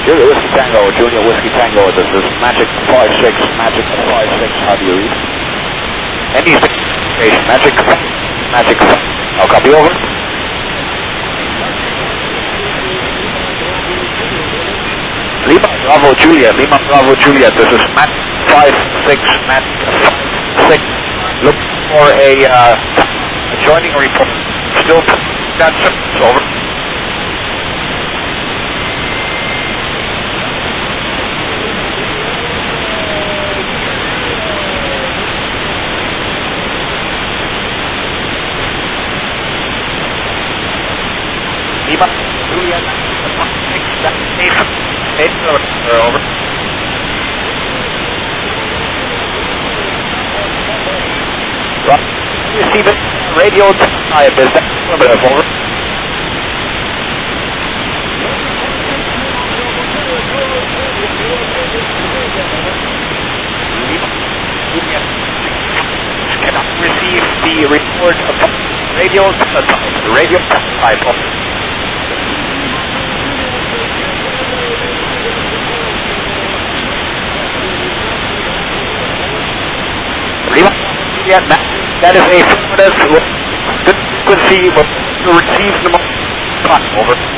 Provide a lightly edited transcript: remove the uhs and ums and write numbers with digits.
Julia Whiskey Tango, Julia Whiskey Tango, this is Magic 56, Magic 56, how do you read? Any station, Magic 5, I'll copy over. Lima Bravo Julia, this is Magic 56, Magic 6, look for a joining report, still got service, over. Lima, Julia, over. Well, receive it, radio type is that primitive, over. Cannot receive the report of radio type, over. Yeah, that is a frequency to receive the most. Over.